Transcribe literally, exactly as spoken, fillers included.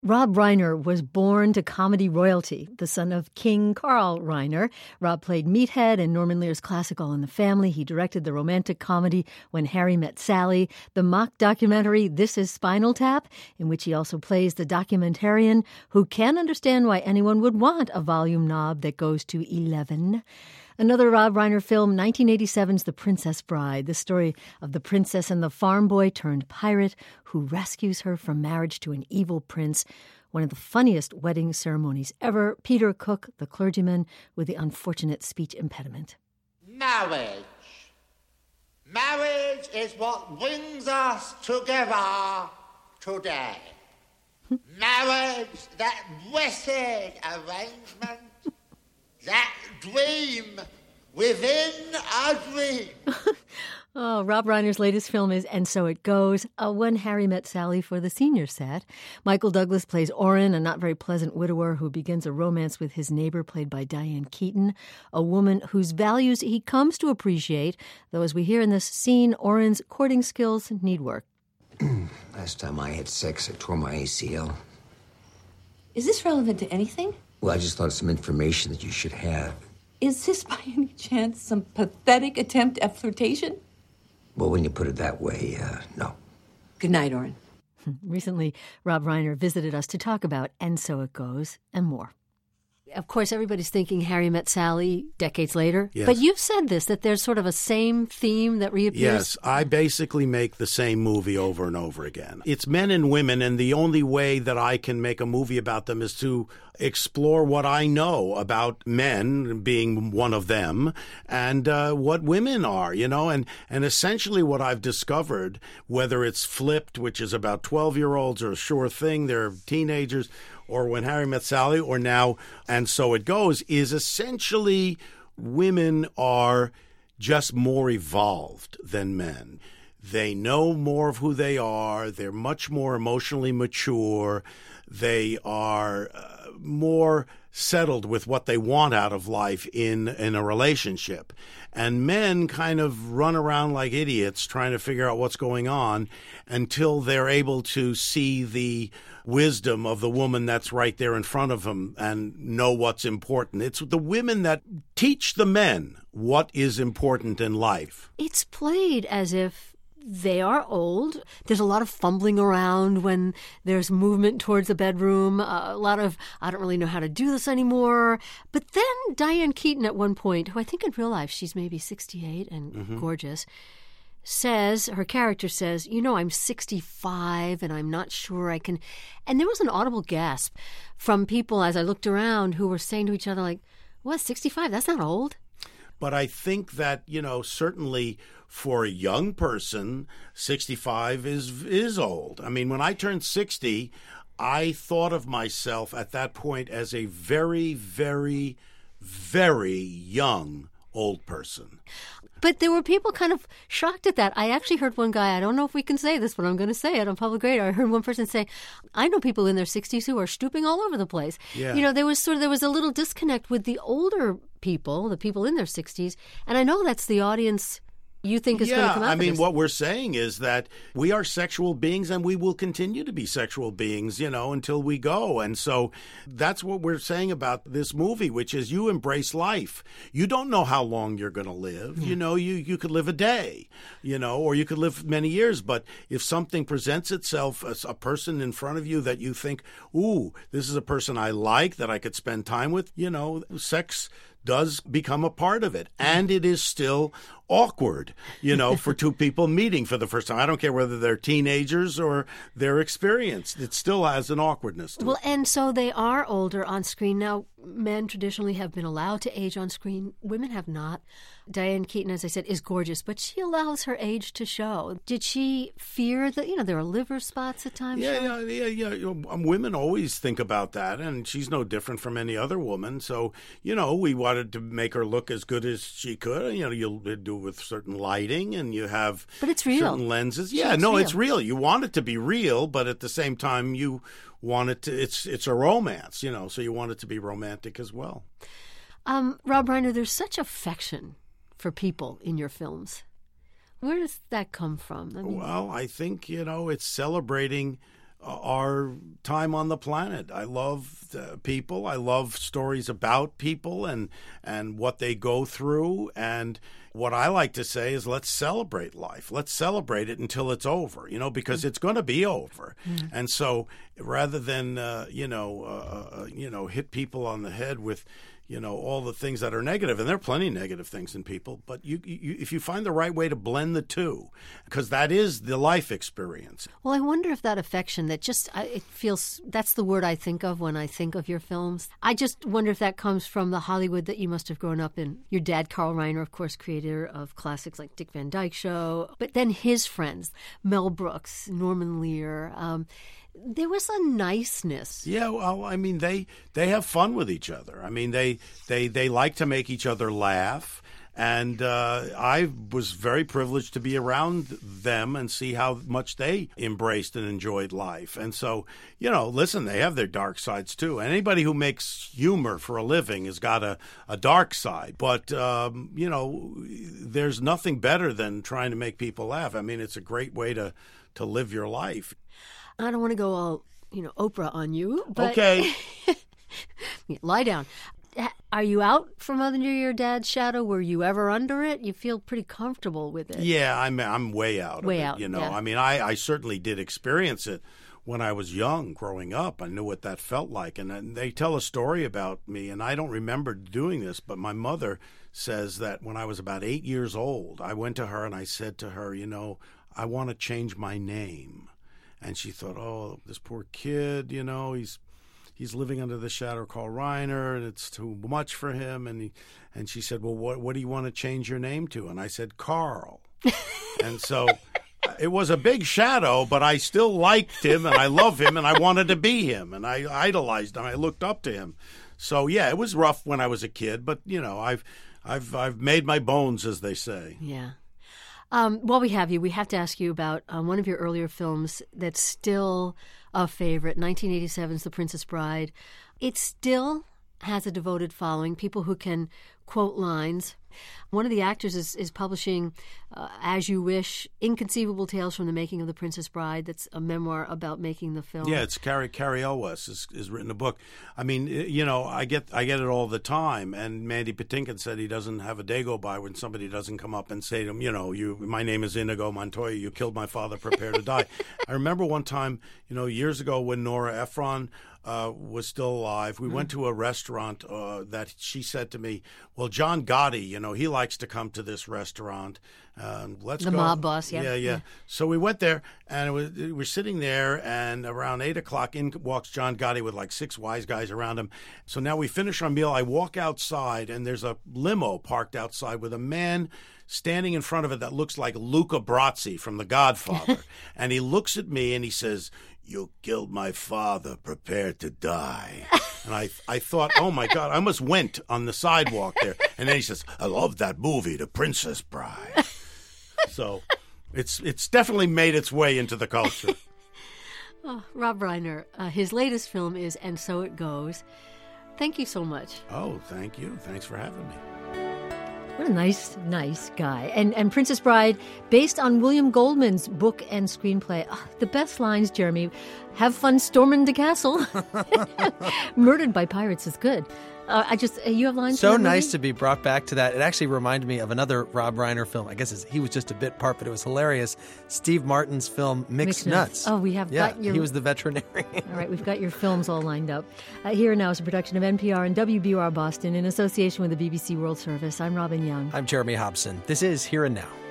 Rob Reiner was born to comedy royalty, the son of King Carl Reiner. Rob played Meathead in Norman Lear's classic All in the Family. He directed the romantic comedy When Harry Met Sally, the mock documentary This Is Spinal Tap, in which he also plays the documentarian who can't understand why anyone would want a volume knob that goes to eleven. Another Rob Reiner film, nineteen eighty-seven's The Princess Bride, the story of the princess and the farm boy turned pirate who rescues her from marriage to an evil prince. One of the funniest wedding ceremonies ever. Peter Cook, the clergyman with the unfortunate speech impediment. Marriage. Marriage is what brings us together today. Marriage, that blessed arrangement. That dream within a dream. Oh, Rob Reiner's latest film is And So It Goes, a When Harry Met Sally for the senior set. Michael Douglas plays Orrin, a not very pleasant widower who begins a romance with his neighbor, played by Diane Keaton, a woman whose values he comes to appreciate, though as we hear in this scene, Orrin's courting skills need work. Last time I had sex, I tore my A C L. Is this relevant to anything? Well, I just thought of some information that you should have. Is this by any chance some pathetic attempt at flirtation? Well, when you put it that way, uh, no. Good night, Orrin. Recently, Rob Reiner visited us to talk about And So It Goes and more. Of course, everybody's thinking Harry Met Sally decades later. Yes. But you've said this, that there's sort of a same theme that reappears. Yes, I basically make the same movie over and over again. It's men and women, and the only way that I can make a movie about them is to explore what I know about men, being one of them, and uh, what women are, you know. And, and essentially what I've discovered, whether it's Flipped, which is about twelve-year-olds, or Sure Thing, they're teenagers, or When Harry Met Sally, or now And So It Goes, is essentially women are just more evolved than men. They know more of who they are. They're much more emotionally mature. They are uh, more settled with what they want out of life in, in a relationship. And men kind of run around like idiots trying to figure out what's going on until they're able to see the wisdom of the woman that's right there in front of them and know what's important. It's the women that teach the men what is important in life. It's played as if they are old. There's a lot of fumbling around when there's movement towards the bedroom. Uh, a lot of, I don't really know how to do this anymore. But then Diane Keaton at one point, who I think in real life she's maybe sixty-eight and mm-hmm. gorgeous, says, her character says, you know, I'm sixty-five and I'm not sure I can. And there was an audible gasp from people as I looked around who were saying to each other like, what, sixty-five? That's not old. But I think that, you know, certainly for a young person, sixty-five is is old. I mean, when I turned sixty, I thought of myself at that point as a very, very, very young old person. But there were people kind of shocked at that. I actually heard one guy, I don't know if we can say this, but I'm going to say it on public radio. I heard one person say, I know people in their sixties who are stooping all over the place. Yeah. You know, there was sort of, there was a little disconnect with the older people, the people in their sixties. And I know that's the audience you think is yeah, going to come out I of mean, this. what we're saying is that we are sexual beings and we will continue to be sexual beings, you know, until we go. And so that's what we're saying about this movie, which is you embrace life. You don't know how long you're going to live. Yeah. You know, you, you could live a day, you know, or you could live many years. But if something presents itself as a person in front of you that you think, ooh, this is a person I like, that I could spend time with, you know, sex does become a part of it. And it is still awkward, you know, for two people meeting for the first time. I don't care whether they're teenagers or they're experienced. It still has an awkwardness to well, it. And so they are older on screen. Now, men traditionally have been allowed to age on screen. Women have not. Diane Keaton, as I said, is gorgeous, but she allows her age to show. Did she fear that, you know, there are liver spots at times? Yeah, yeah, yeah, yeah. You know, women always think about that, and she's no different from any other woman. So, you know, we wanted to make her look as good as she could. You know, you'll do it with certain lighting, and you have but it's real. certain lenses. Yeah, it's no, real. it's real. You want it to be real, but at the same time, you want it to. It's it's a romance, you know, so you want it to be romantic as well. Um, Rob Reiner, there's such affection for people in your films. Where does that come from? I mean, well, I think, you know, it's celebrating our time on the planet. I love uh, people. I love stories about people and and what they go through. And what I like to say is, let's celebrate life. Let's celebrate it until it's over, you know, because it's going to be over. Mm. And so rather than, uh, you know, uh, you know, hit people on the head with, you know, all the things that are negative, and there are plenty of negative things in people, but you, you, if you find the right way to blend the two, because that is the life experience. Well, I wonder if that affection that just, I, it feels, that's the word I think of when I think of your films. I just wonder if that comes from the Hollywood that you must have grown up in. Your dad, Carl Reiner, of course, creator of classics like Dick Van Dyke Show, but then his friends, Mel Brooks, Norman Lear, um, there was a niceness. Yeah, well, I mean, they they have fun with each other. I mean, they they, they like to make each other laugh. And uh, I was very privileged to be around them and see how much they embraced and enjoyed life. And so, you know, listen, they have their dark sides too. Anybody who makes humor for a living has got a, a dark side. But, um, you know, there's nothing better than trying to make people laugh. I mean, it's a great way to, to live your life. I don't want to go all, you know, Oprah on you, but okay. Yeah, lie down. Are you out from under your dad's shadow? Were you ever under it? You feel pretty comfortable with it. Yeah, I'm I'm way out way of it, out, you know. Yeah. I mean, I, I certainly did experience it when I was young, growing up. I knew what that felt like. And, and they tell a story about me, and I don't remember doing this, but my mother says that when I was about eight years old, I went to her and I said to her, you know, I want to change my name. And she thought, oh, this poor kid, you know, he's he's living under the shadow of Carl Reiner, and it's too much for him. And he, and she said, well, what what do you want to change your name to? And I said, Carl. And so it was a big shadow, but I still liked him, and I love him, and I wanted to be him, and I idolized him. I looked up to him. So yeah, it was rough when I was a kid, but you know, I've I've I've made my bones, as they say. Yeah. Um, while we have you, we have to ask you about um, one of your earlier films that's still a favorite, nineteen eighty-seven's The Princess Bride. It still has a devoted following, people who can quote lines. One of the actors is, is publishing uh, As You Wish, Inconceivable Tales from the Making of The Princess Bride. That's a memoir about making the film. Yeah, it's Carrie Carrie Elwes has, has written a book. I mean, you know, I get I get it all the time. And Mandy Patinkin said he doesn't have a day go by when somebody doesn't come up and say to him, you know, you, my name is Inigo Montoya. You killed my father. Prepare to die. I remember one time, you know, years ago when Nora Ephron Uh, was still alive. We mm. went to a restaurant uh, that she said to me, well, John Gotti, you know, he likes to come to this restaurant. Uh, let's the go. The mob boss, yeah. yeah. Yeah, yeah. So we went there, and it was, we were sitting there, and around eight o'clock, in walks John Gotti with like six wise guys around him. So now we finish our meal. I walk outside, and there's a limo parked outside with a man standing in front of it that looks like Luca Brasi from The Godfather. And he looks at me, and he says, you killed my father, prepare to die. And I I thought, oh, my God, I almost went on the sidewalk there. And then he says, I love that movie, The Princess Bride. So it's it's definitely made its way into the culture. Oh, Rob Reiner, uh, his latest film is And So It Goes. Thank you so much. Oh, thank you. Thanks for having me. What a nice, nice guy. And and Princess Bride, based on William Goldman's book and screenplay. Oh, the best lines, Jeremy. Have fun storming the castle. Murdered by pirates is good. Uh, I just, uh, you have lines? So nice to be brought back to that. It actually reminded me of another Rob Reiner film. I guess it's, he was just a bit part, but it was hilarious. Steve Martin's film Mixed, Mixed Nuts. Nuts. Oh, we have yeah, got your... he was the veterinarian. All right, we've got your films all lined up. Uh, Here and Now is a production of N P R and W B U R Boston in association with the B B C World Service. I'm Robin Young. I'm Jeremy Hobson. This is Here and Now.